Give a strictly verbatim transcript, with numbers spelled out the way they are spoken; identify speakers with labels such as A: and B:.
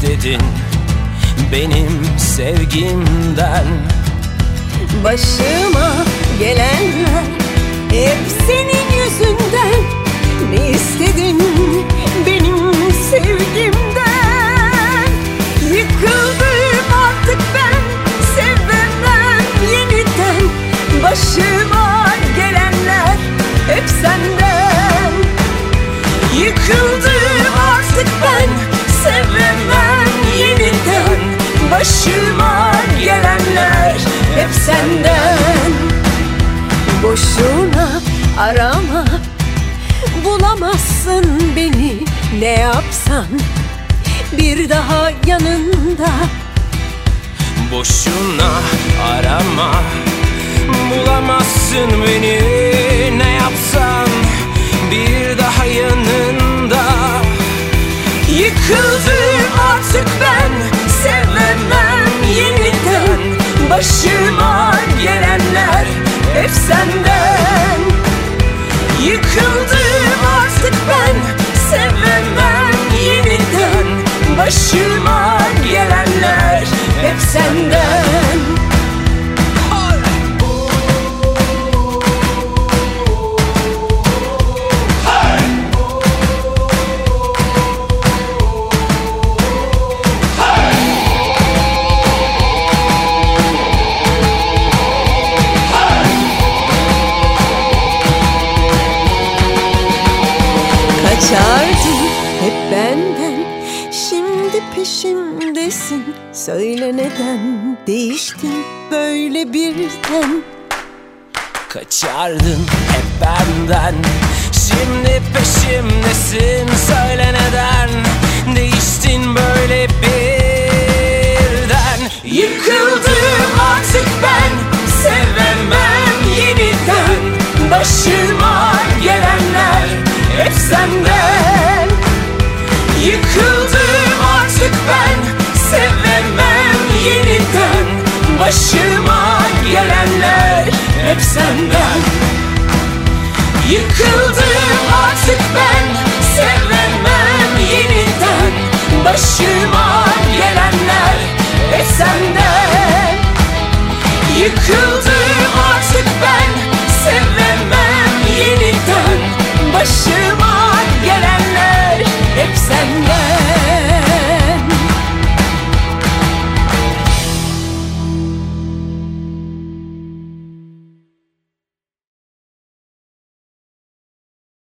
A: istedin benim sevgimden?
B: Başıma gelenler hep senin yüzünden. Ne istedin benim sevgimden? Yıkıldım artık ben, sevemem yeniden. Başıma gelenler hep senden. Yıkıldım artık ben, sevemem yeniden. Başıma gelenler hep senden. Boşuna arama, bulamazsın beni ne yapsan bir daha yanında.
A: Boşuna arama, bulamazsın beni ne yapsan bir daha yanında. Yıkıldım artık ben, sevemem yeniden. Başıma gelenler hep senden. Yıkıldım artık ben, sevemem yeniden. Başıma gelenler hep senden.
B: Kaçardın hep benden, şimdi peşimdesin. Söyle neden değiştin böyle birden?
A: Kaçardın hep benden, şimdi peşimdesin. Söyle neden değiştin böyle birden? Yıkıldım artık ben, sevemem yeniden. Başıma gelenler hep senden. Yıkıldım artık ben, sevemem yeniden. Başıma gelenler hep senden. Yıkıldım artık ben, sevemem yeniden. Başıma gelenler hep senden. Yıkıldım artık ben, sevemem yeniden. Başıma